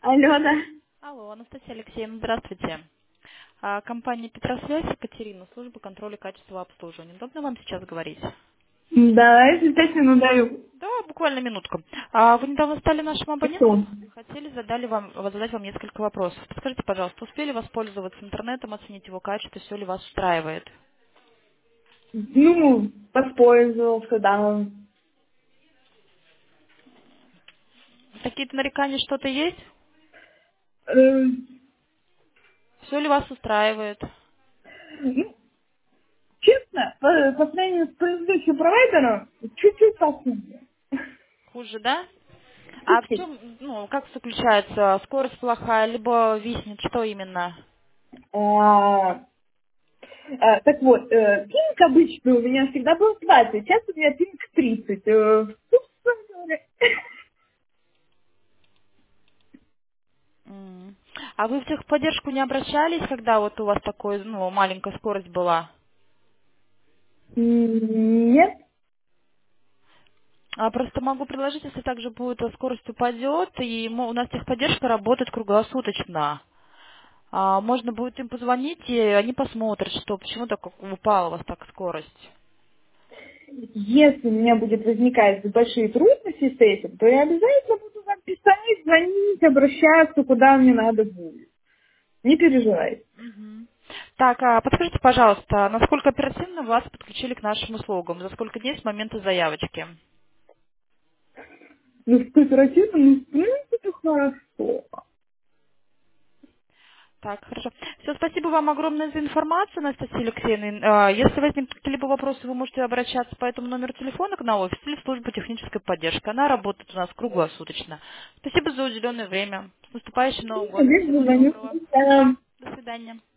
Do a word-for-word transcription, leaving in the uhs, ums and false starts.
Алло, да. Алло, Анастасия Алексеевна, здравствуйте. А, Компания Петросвязь, Екатерина, служба контроля качества обслуживания. Удобно вам сейчас говорить? Да, если пять минут даю. Да, буквально минутку. А, Вы недавно стали нашим Что? абонентом? Хотели задали вам, задать вам несколько вопросов. Подскажите, пожалуйста, успели воспользоваться интернетом, оценить его качество, все ли вас устраивает? Ну, воспользовался, да. Какие-то нарекания, что-то есть? Э, Все ли вас устраивает? ну, честно, по, по сравнению с предыдущим провайдером, чуть-чуть похуже. Хуже, да? А в Чуть-чуть. чем, ну, как заключается? Скорость плохая, либо виснет, что именно? А, а, так вот, э, пинг обычно у меня всегда был двадцать, сейчас у меня пинг тридцать. Э, собственно говоря. М. А вы в техподдержку не обращались, когда вот у вас такой, ну, маленькая скорость была? М, Нет. А просто могу предложить, если также будет, а скорость упадет, и мо- у нас техподдержка работает круглосуточно. А, можно будет им позвонить, и они посмотрят, что почему так упала у вас так скорость. Если у меня будет возникать большие трудности с этим, то я обязательно буду вам писать, звонить, обращаться, куда мне надо будет. Не переживайте. Мгм. Так, а подскажите, пожалуйста, насколько оперативно вас подключили к нашим услугам? За сколько дней с момента заявочки? Ну, в кооперативе, ну, в принципе, хорошо. Так, хорошо. Все, спасибо вам огромное за информацию, Анастасия Алексеевна. А, Если возникнут какие-либо вопросы, вы можете обращаться по этому номеру телефона к на офис или в службу технической поддержки. Она работает у нас круглосуточно. Спасибо за уделенное время. С наступающим Новым годом. Конечно, Всего звоню. доброго. Да. До свидания.